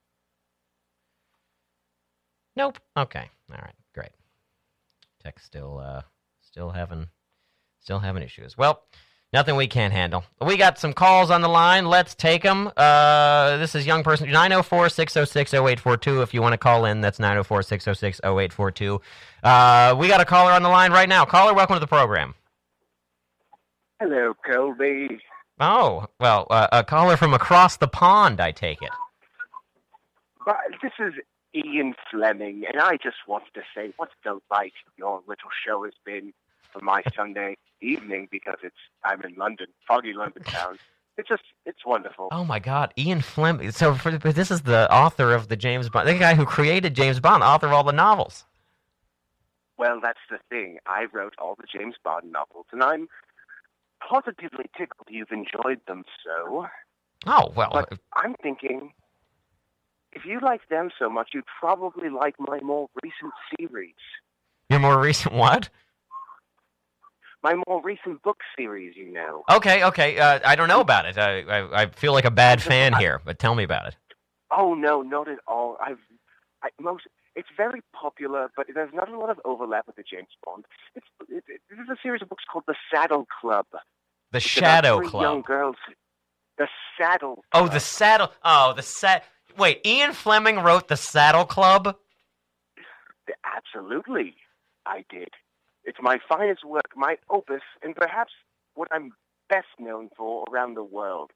Nope. Okay. All right. Great. Tech's still having issues. Well, nothing we can't handle. We got some calls on the line. Let's take them. This is Young Person 904-606-0842. If you want to call in, that's 904-606-0842. We got a caller on the line right now. Caller, welcome to the program. Hello, Colby. Oh, well, a caller from across the pond, I take it. But this is Ian Fleming, and I just wanted to say what a delight your little show has been for my Sunday evening, because I'm in London, foggy London town. It's wonderful. Oh my God, Ian Fleming. So this is the author of the James Bond, the guy who created James Bond, author of all the novels. Well, that's the thing. I wrote all the James Bond novels, and I'm positively tickled you've enjoyed them so. Oh, well. But I'm thinking, if you like them so much, you'd probably like my more recent series. Your more recent what? My more recent book series, you know. Okay. I don't know about it. I feel like a bad fan here, but tell me about it. Oh no, not at all. It's very popular, but there's not a lot of overlap with the James Bond. This is a series of books called The Saddle Club. The It's Shadow about three Club. young girls. The Saddle Oh, Club. the Saddle. Oh, Wait, Ian Fleming wrote The Saddle Club? Absolutely, I did. It's my finest work, my opus, and perhaps what I'm best known for around the world.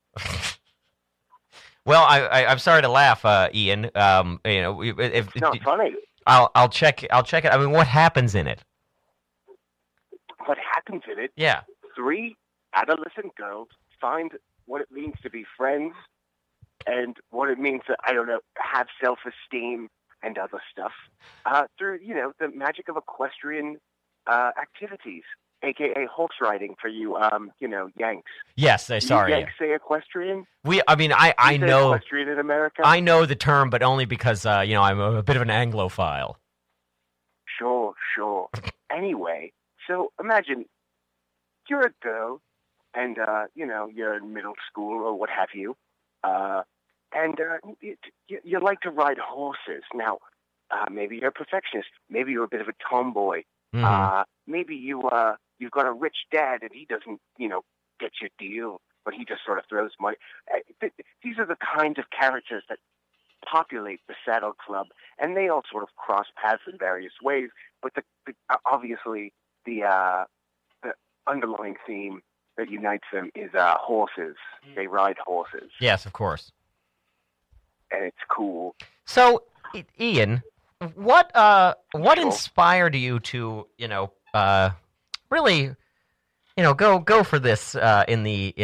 Well, I'm sorry to laugh, Ian. If It's not funny. I'll check it. I mean, what happens in it? What happens in it? Yeah. 3 adolescent girls find what it means to be friends and what it means to, I don't know, have self-esteem and other stuff through, the magic of equestrian activities, a.k.a. horse riding for you, Yanks. Yes, sorry. You Yanks say equestrian? I You say know. equestrian in America? I know the term, but only because, I'm a bit of an Anglophile. Sure. Anyway, so imagine you're a girl and, you're in middle school or what have you, and you like to ride horses. Now, maybe you're a perfectionist. Maybe you're a bit of a tomboy. Mhm. Maybe you've got a rich dad and he doesn't, get your deal, but he just sort of throws money. These are the kinds of characters that populate the Saddle Club, and they all sort of cross paths in various ways. But obviously the underlying theme that unites them is horses. They ride horses, Yes, of course. and it's cool. So, Ian, what Sure. inspired you to, really, go for this in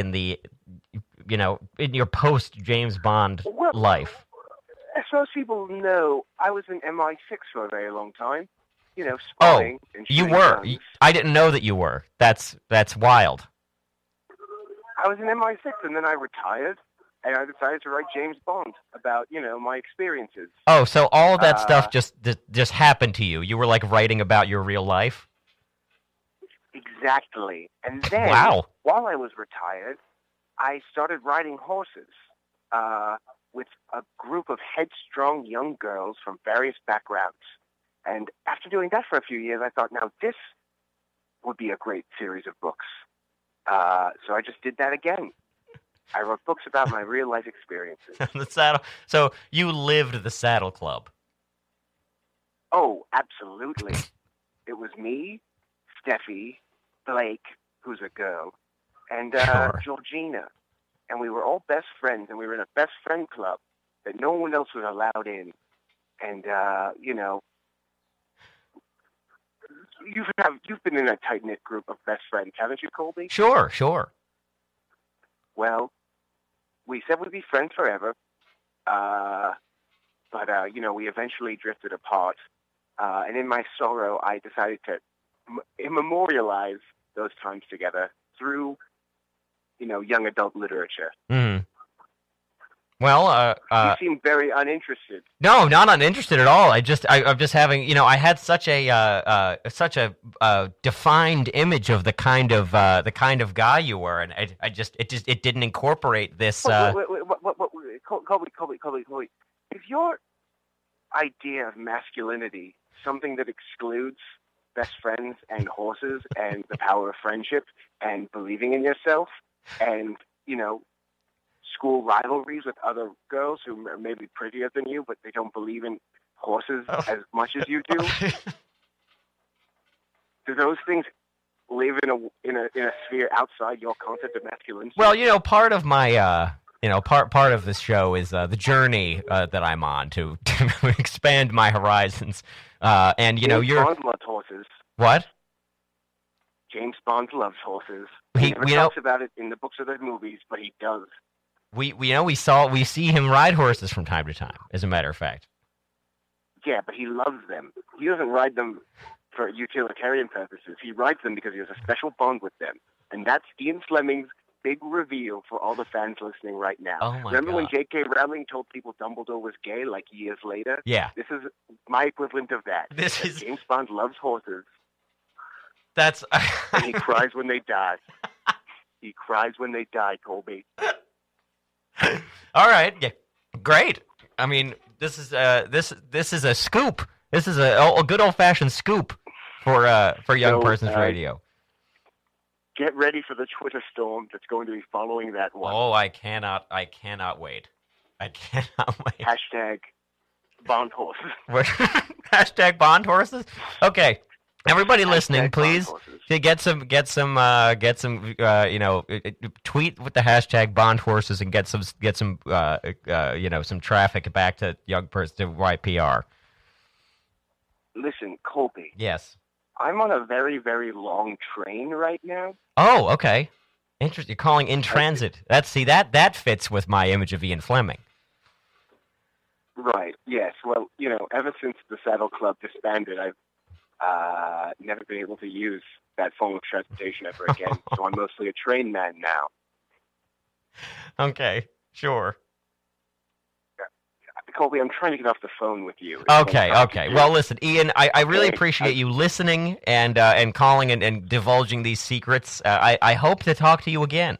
your post James Bond Well, life? As most people know, I was in MI6 for a very long time. Spying and You shooting were. guns. I didn't know that you were. That's wild. I was in MI6, and then I retired, and I decided to write James Bond about, my experiences. Oh, so all of that stuff just happened to you. You were like writing about your real life? Exactly. And then, Wow. while I was retired, I started riding horses with a group of headstrong young girls from various backgrounds. And after doing that for a few years, I thought, now this would be a great series of books. So I just did that again. I wrote books about my real-life experiences. The Saddle. So you lived the Saddle Club. Oh, absolutely. It was me, Steffi, Blake, who's a girl, and Sure. Georgina. And we were all best friends, and we were in a best friend club that no one else was allowed in. And, you've been in a tight-knit group of best friends, haven't you, Colby? Sure. Well, we said we'd be friends forever, but we eventually drifted apart. And in my sorrow, I decided to memorialize those times together through, young adult literature. Hmm. Well, You seem very uninterested. no, not uninterested at all. I'm just having, I had such a defined image of the kind of guy you were, and it didn't incorporate this. Wait, Colby. Is your idea of masculinity something that excludes best friends and horses and the power of friendship and believing in yourself and, school rivalries with other girls who are maybe prettier than you, but they don't believe in horses as much as you do? Do those things live in a sphere outside your concept of masculinity? Well, part of my part of this show is the journey that I'm on to expand my horizons. And James you're Bond loves horses. what? James Bond loves horses. He- He never we know- talks about it in the books or the movies, but he does. We see him ride horses from time to time. As a matter of fact. Yeah, but he loves them. He doesn't ride them for utilitarian purposes. He rides them because he has a special bond with them. And that's Ian Fleming's big reveal for all the fans listening right now. Oh my Remember when God. J.K. Rowling told people Dumbledore was gay like years later? Yeah. This is my equivalent of that. This is... James Bond loves horses, That's... and he cries when they die. He cries when they die, Colby. All right. Yeah. Great. I mean, this is this is a scoop. This is a good old-fashioned scoop for Young Persons Radio. Get ready for the Twitter storm that's going to be following that one. Oh, I cannot wait. I cannot wait. Hashtag Bond horses. Hashtag Bond horses? Okay. Everybody listening, Hashtag please, Bond horses. to get some tweet with the hashtag Bond horses and get some some traffic back to Young Person to YPR. Listen, Colby. Yes. I'm on a very, very long train right now. Oh, okay. Interesting. You're calling in transit. That fits with my image of Ian Fleming. Right. Yes. Well, ever since the Saddle Club disbanded, I've never been able to use that form of transportation ever again. So I'm mostly a train man now. Okay. Sure. Colby, I'm trying to get off the phone with you. Okay. Well, listen, Ian, I really appreciate you listening and calling and divulging these secrets. I hope to talk to you again.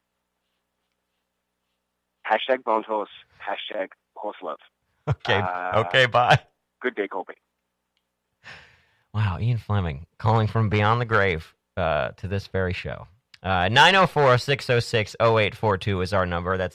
Hashtag Bones Horse. Hashtag Horse Love. Okay, bye. Good day, Colby. Wow, Ian Fleming calling from beyond the grave to this very show. 904-606-0842 is our number. That's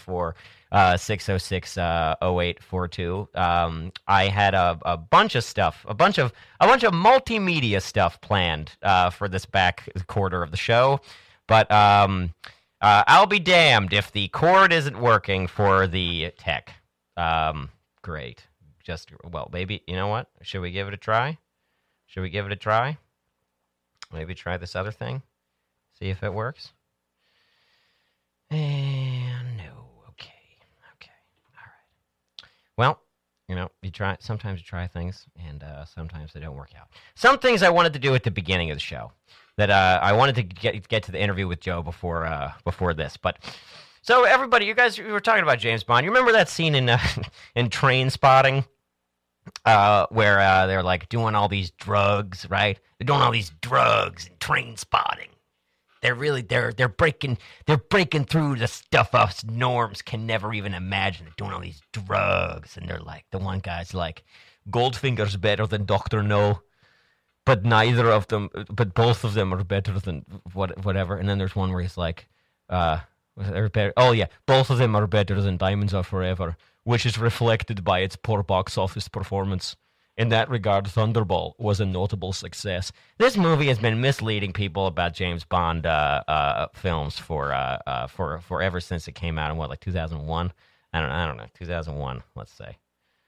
904-606-0842. I had a bunch of stuff, a bunch of multimedia stuff planned for this back quarter of the show, but I'll be damned if the cord isn't working for the tech. Great. Maybe, you know what? Should we give it a try? Maybe try this other thing? See if it works? And no. Okay. All right. Well, sometimes you try things, and sometimes they don't work out. Some things I wanted to do at the beginning of the show that I wanted to get to the interview with Joe before this, but... So everybody, you were talking about James Bond. You remember that scene in Train Spotting, where they're like doing all these drugs, right? They're doing all these drugs in Train Spotting. They're breaking through the stuff us norms can never even imagine. They're doing all these drugs, and they're like, the one guy's like, Goldfinger's better than Dr. No, but both of them are better than whatever. And then there's one where he's like, both of them are better than Diamonds Are Forever, which is reflected by its poor box office performance. In that regard, Thunderball was a notable success. This movie has been misleading people about James Bond films for ever since it came out in 2001. I don't know, 2001. Let's say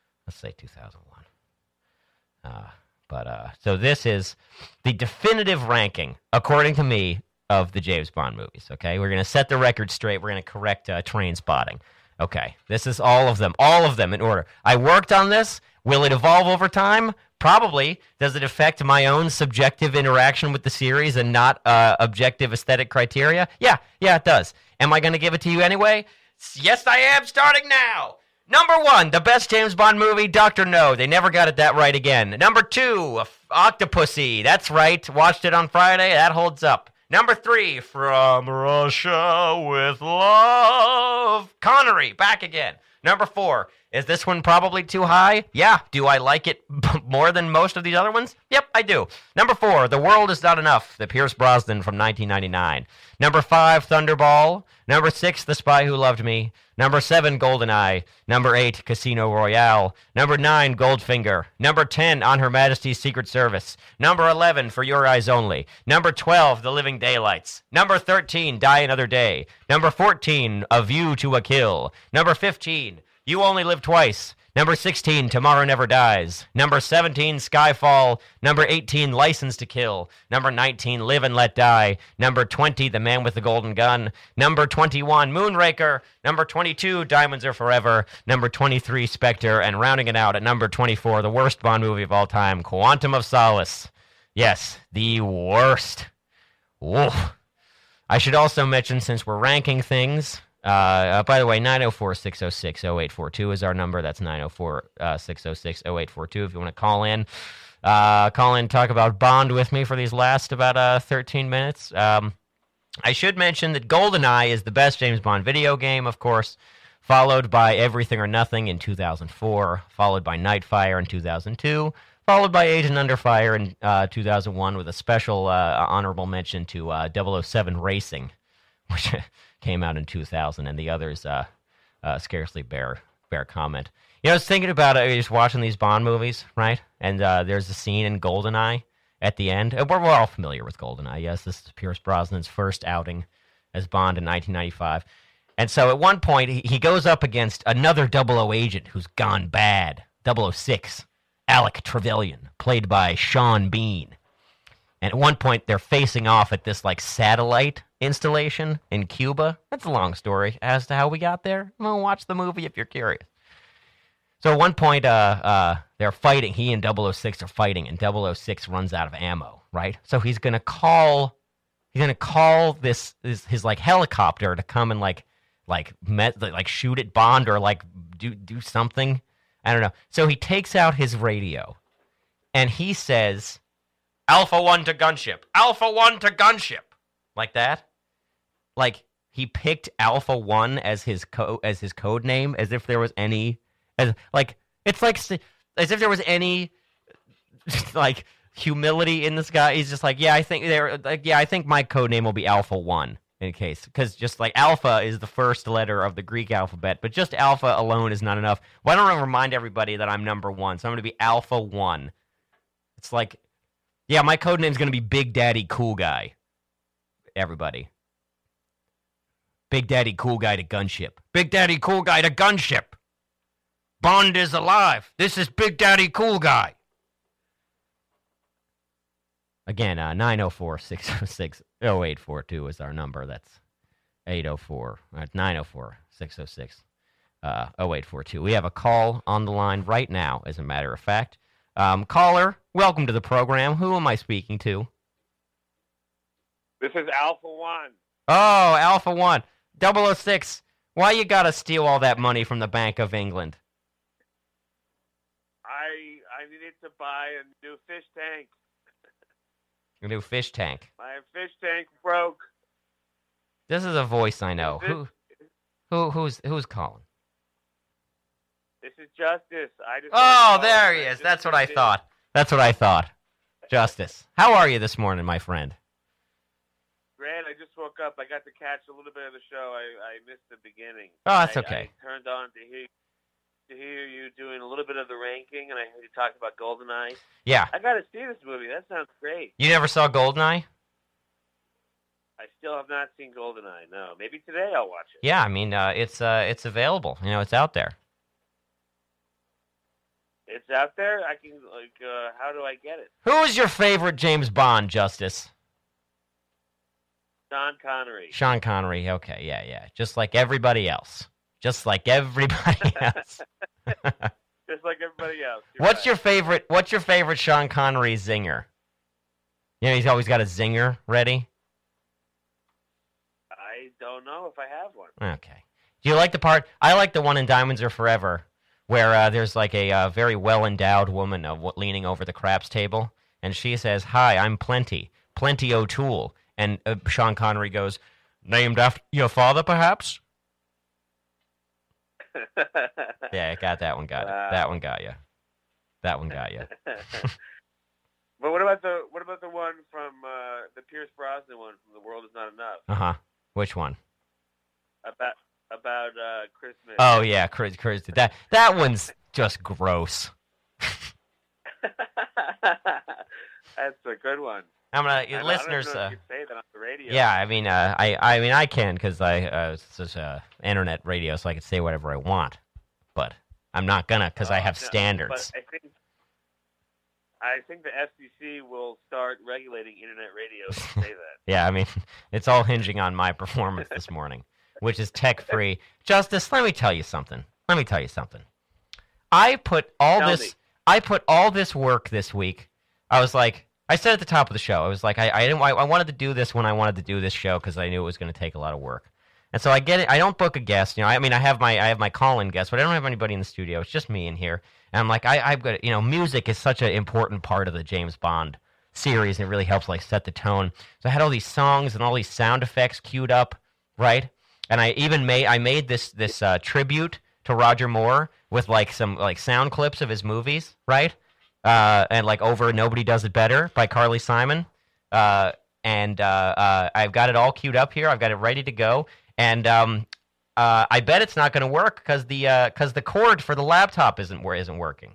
2001. So this is the definitive ranking, according to me, of the James Bond movies, okay? We're going to set the record straight. We're going to correct Train Spotting. Okay, this is all of them in order. I worked on this. Will it evolve over time? Probably. Does it affect my own subjective interaction with the series and not objective aesthetic criteria? Yeah, it does. Am I going to give it to you anyway? Yes, I am, starting now. Number 1, the best James Bond movie, Dr. No. They never got it that right again. Number 2, Octopussy. That's right. Watched it on Friday. That holds up. Number 3, From Russia with Love. Connery, back again. Number 4, is this one probably too high? Yeah. Do I like it more than most of these other ones? Yep, I do. Number 4, The World Is Not Enough, the Pierce Brosnan from 1999. Number 5, Thunderball. Number 6, The Spy Who Loved Me. Number 7, GoldenEye. Number 8, Casino Royale. Number 9, Goldfinger. Number 10, On Her Majesty's Secret Service. Number 11, For Your Eyes Only. Number 12, The Living Daylights. Number 13, Die Another Day. Number 14, A View to a Kill. Number 15, You Only Live Twice. Number 16, Tomorrow Never Dies. Number 17, Skyfall. Number 18, License to Kill. Number 19, Live and Let Die. Number 20, The Man with the Golden Gun. Number 21, Moonraker. Number 22, Diamonds Are Forever. Number 23, Spectre. And rounding it out at number 24, the worst Bond movie of all time, Quantum of Solace. Yes, the worst. Woof. I should also mention, since we're ranking things, by the way, 904-606-0842 is our number. That's 904-606-0842 if you want to call in. Talk about Bond with me for these last about 13 minutes. I should mention that GoldenEye is the best James Bond video game, of course, followed by Everything or Nothing in 2004, followed by Nightfire in 2002, followed by Agent Under Fire in 2001, with a special honorable mention to 007 Racing, which came out in 2000, and the others scarcely bear comment. You know, I was thinking about it, just watching these Bond movies, right? And there's a scene in GoldenEye at the end. We're all familiar with GoldenEye. Yes, this is Pierce Brosnan's first outing as Bond in 1995. And so at one point, he goes up against another 00 agent who's gone bad, 006, Alec Trevelyan, played by Sean Bean. And at one point, they're facing off at this, like, satellite installation in Cuba. That's a long story as to how we got there. Well, watch the movie if you're curious. So at one point, they're fighting. He and 006 are fighting, and 006 runs out of ammo, right? So he's gonna call this his like helicopter to come and like shoot at Bond or like do something. I don't know. So he takes out his radio, and he says, "Alpha 1 to gunship. Alpha 1 to gunship," like that. Like he picked Alpha 1 as his code name, as if there was any. As if there was any like humility in this guy. He's just like, I think my code name will be Alpha 1 in case, because just like Alpha is the first letter of the Greek alphabet, but just Alpha alone is not enough. Why don't I remind everybody that I'm number 1? So I'm going to be Alpha 1. It's like, my code name's going to be Big Daddy Cool Guy. Everybody. Big Daddy Cool Guy to gunship. Big Daddy Cool Guy to gunship. Bond is alive. This is Big Daddy Cool Guy. Again, 904-606-0842 is our number. That's 904-606-0842. We have a call on the line right now, as a matter of fact. Caller, welcome to the program. Who am I speaking to? This is Alpha 1. Oh, Alpha 1. 006, why you gotta steal all that money from the Bank of England? I needed to buy a new fish tank. A new fish tank. My fish tank broke. This is a voice I know. Who's calling? This is Justice. There he is. That's what I thought. Justice. How are you this morning, my friend? Great. I just woke up. I got to catch a little bit of the show. I missed the beginning. Oh, that's okay. I turned on to hear you doing a little bit of the ranking, and I heard you talk about GoldenEye. Yeah. I got to see this movie. That sounds great. You never saw GoldenEye? I still have not seen GoldenEye. No. Maybe today I'll watch it. Yeah, I mean, it's available. You know, it's out there. It's out there? I can, how do I get it? Who is your favorite James Bond, Justice? Sean Connery. Sean Connery, okay, yeah. Just like everybody else. Just like everybody else. Just like everybody else. What's your favorite Sean Connery zinger? You know, he's always got a zinger ready. I don't know if I have one. Okay. Do you like the part? I like the one in Diamonds Are Forever where there's like a very well-endowed woman leaning over the craps table, and she says, "Hi, I'm Plenty O'Toole." And Sean Connery goes, "Named after your father, perhaps?" Yeah, got that one. Got it. That one got you. That one got you. But what about the one from the Pierce Brosnan one from The World Is Not Enough? Uh-huh. Which one? About Christmas. Oh yeah, Chris. That one's just gross. That's a good one. Listeners. I don't know if you say that on the radio. Yeah, I mean, I can because this is internet radio, so I can say whatever I want. But I'm not gonna because I have standards. But I think the FCC will start regulating internet radio to say that. Yeah, I mean, it's all hinging on my performance this morning, which is tech-free. Justice, let me tell you something. I put all this work this week. I was like, I said at the top of the show, I was like, I wanted to do this when I wanted to do this show because I knew it was going to take a lot of work. And so I get it. I don't book a guest. You know, I mean, I have my call-in guest, but I don't have anybody in the studio. It's just me in here. And I'm like, I've got, you know, music is such an important part of the James Bond series, and it really helps like set the tone. So I had all these songs and all these sound effects queued up, right? And I even made this tribute to Roger Moore with like some like sound clips of his movies, right? And like over Nobody Does It Better by Carly Simon. And I've got it all queued up here. I've got it ready to go. And I bet it's not going to work because the cord for the laptop isn't working.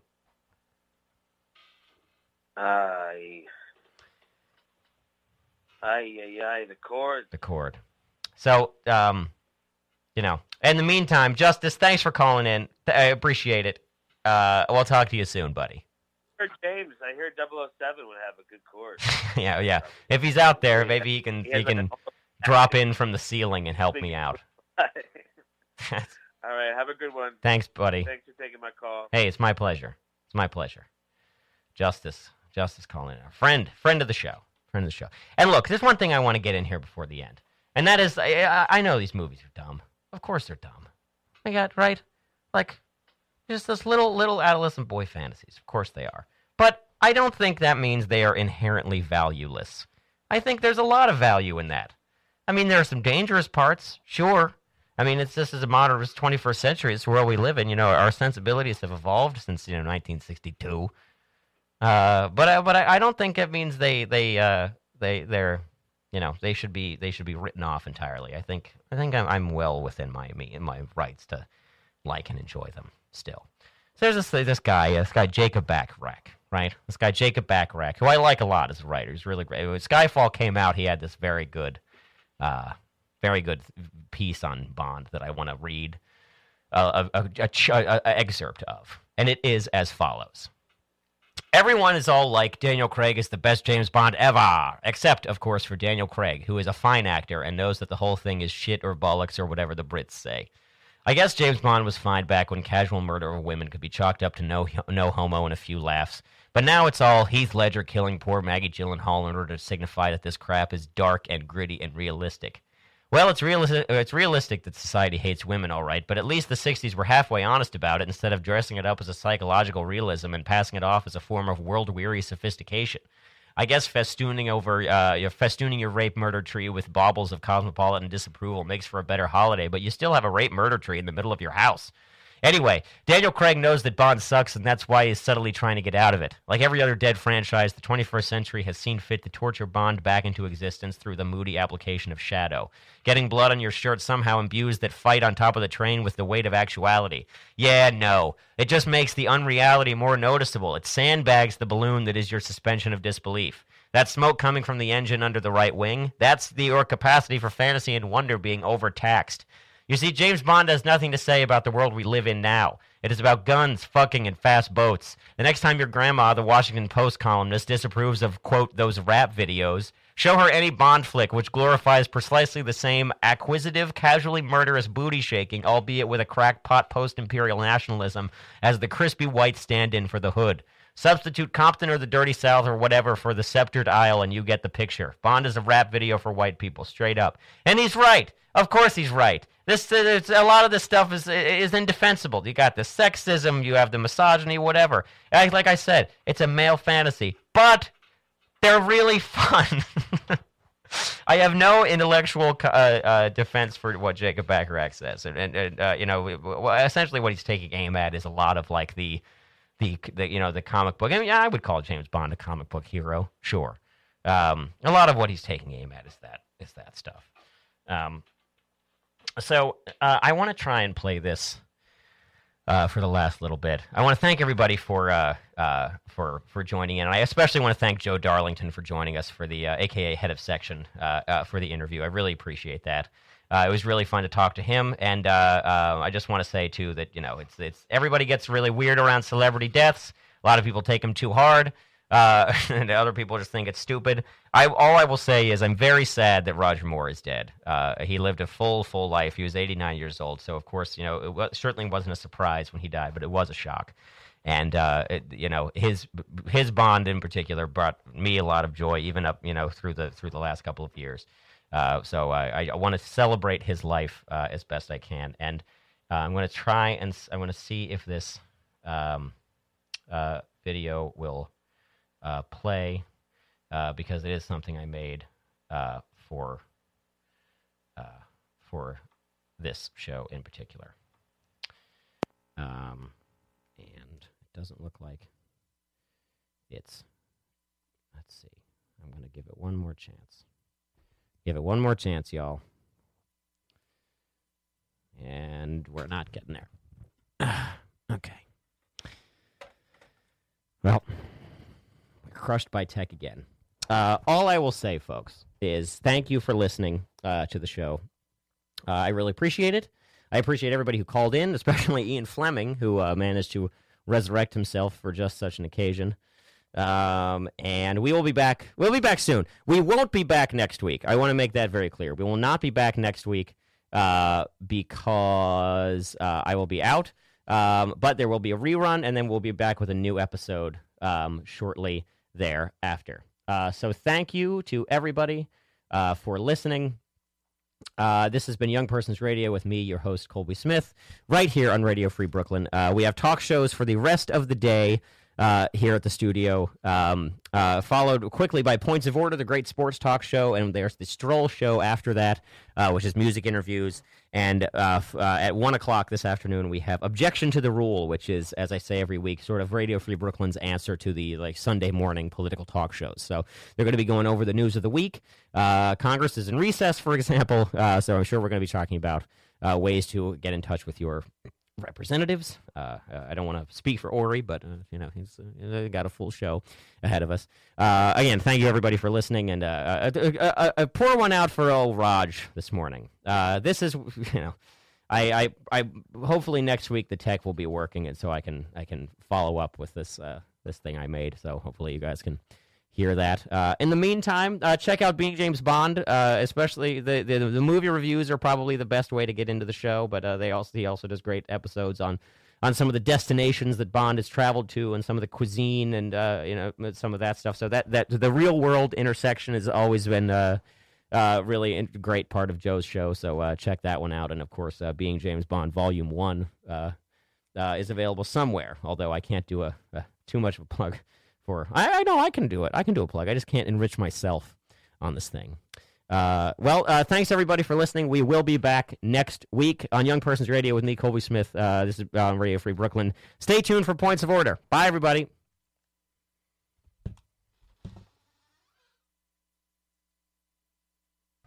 The cord. The cord. So, you know, in the meantime, Justice, thanks for calling in. I appreciate it. We'll talk to you soon, buddy. James, I hear 007 would have a good cord. yeah. If he's out there, maybe he can drop in from the ceiling and help me out. All right, have a good one. Thanks, buddy. Thanks for taking my call. Hey, it's my pleasure. It's my pleasure. Justice calling in. Friend of the show. And look, there's one thing I want to get in here before the end. And that is, I know these movies are dumb. Of course they're dumb. They got, right? Like, just those little adolescent boy fantasies. Of course they are. But I don't think that means they are inherently valueless. I think there's a lot of value in that. I mean, there are some dangerous parts, sure. I mean, it's 21st century. It's the world we live in. You know, our sensibilities have evolved since 1962. But I don't think it means they're you know, they should be written off entirely. I think I'm well within my rights to like and enjoy them still. So there's this guy Jacob Bacharach, right? This guy Jacob Bacharach, who I like a lot as a writer. He's really great. When Skyfall came out, he had this very good piece on Bond that I want to read a excerpt of, and it is as follows. Everyone is all like, Daniel Craig is the best James Bond ever, except, of course, for Daniel Craig, who is a fine actor and knows that the whole thing is shit or bollocks or whatever the Brits say. I guess James Bond was fine back when casual murder of women could be chalked up to no homo and a few laughs. But now it's all Heath Ledger killing poor Maggie Gyllenhaal in order to signify that this crap is dark and gritty and realistic. Well, it's realistic that society hates women, all right, but at least the 60s were halfway honest about it instead of dressing it up as a psychological realism and passing it off as a form of world-weary sophistication. I guess festooning your rape murder tree with baubles of cosmopolitan disapproval makes for a better holiday, but you still have a rape murder tree in the middle of your house. Anyway, Daniel Craig knows that Bond sucks, and that's why he's subtly trying to get out of it. Like every other dead franchise, the 21st century has seen fit to torture Bond back into existence through the moody application of shadow. Getting blood on your shirt somehow imbues that fight on top of the train with the weight of actuality. Yeah, no. It just makes the unreality more noticeable. It sandbags the balloon that is your suspension of disbelief. That smoke coming from the engine under the right wing, that's your capacity for fantasy and wonder being overtaxed. You see, James Bond has nothing to say about the world we live in now. It is about guns, fucking, and fast boats. The next time your grandma, the Washington Post columnist, disapproves of, quote, those rap videos, show her any Bond flick which glorifies precisely the same acquisitive, casually murderous booty shaking, albeit with a crackpot post-imperial nationalism, as the crispy white stand-in for the hood. Substitute Compton or the Dirty South or whatever for the sceptered isle and you get the picture. Bond is a rap video for white people, straight up. And he's right. Of course he's right. A lot of this stuff is indefensible. You got the sexism, you have the misogyny, whatever. Like I said, it's a male fantasy, but they're really fun. I have no intellectual defense for what Jacob Bacharach says, and you know, essentially what he's taking aim at is a lot of like the comic book. I mean, yeah, I would call James Bond a comic book hero, sure. A lot of what he's taking aim at is that stuff. So I want to try and play this for the last little bit. I want to thank everybody for joining in. And I especially want to thank Joe Darlington for joining us for the AKA head of section for the interview. I really appreciate that. It was really fun to talk to him, and I just want to say too that, you know, it's everybody gets really weird around celebrity deaths. A lot of people take them too hard. And other people just think it's stupid. All I will say is I'm very sad that Roger Moore is dead. He lived a full life. He was 89 years old. So, of course, it certainly wasn't a surprise when he died, but it was a shock. And, his Bond in particular brought me a lot of joy, even up, through the last couple of years. So I want to celebrate his life as best I can. And I'm going to try and I'm going to see if this video will play because it is something I made for this show in particular. And it doesn't look like it's... Let's see. I'm going to give it one more chance. Give it one more chance, y'all. And we're not getting there. Okay. Well, we're crushed by tech again. All I will say, folks, is thank you for listening to the show. I really appreciate it. I appreciate everybody who called in, especially Ian Fleming, who managed to resurrect himself for just such an occasion. And we will be back. We'll be back soon. We won't be back next week. I want to make that very clear. We will not be back next week because I will be out. But there will be a rerun, and then we'll be back with a new episode shortly thereafter. So thank you to everybody for listening. This has been Young Persons Radio with me, your host, Colby Smith, right here on Radio Free Brooklyn. We have talk shows for the rest of the day here at the studio, followed quickly by Points of Order, the great sports talk show, and there's the Stroll show after that, which is music interviews. And at 1 o'clock this afternoon, we have Objection to the Rule, which is, as I say every week, sort of Radio Free Brooklyn's answer to the Sunday morning political talk shows. So they're going to be going over the news of the week. Congress is in recess, for example, so I'm sure we're going to be talking about ways to get in touch with your representatives. I don't want to speak for Ori, but he's got a full show ahead of us. Again, thank you everybody for listening, and pour one out for old Raj this morning. This is I hopefully next week the tech will be working, and so I can follow up with this thing I made. So hopefully you guys can hear that. In the meantime, check out Being James Bond. Especially the movie reviews are probably the best way to get into the show. But he also does great episodes on some of the destinations that Bond has traveled to, and some of the cuisine, and some of that stuff. So that the real world intersection has always been really a great part of Joe's show. So check that one out. And of course, Being James Bond Volume 1 is available somewhere. Although I can't do a too much of a plug. I know I can do it. I can do a plug. I just can't enrich myself on this thing. Thanks everybody for listening. We will be back next week on Young Persons Radio with me, Colby Smith. This is on Radio Free Brooklyn. Stay tuned for Points of Order. Bye, everybody.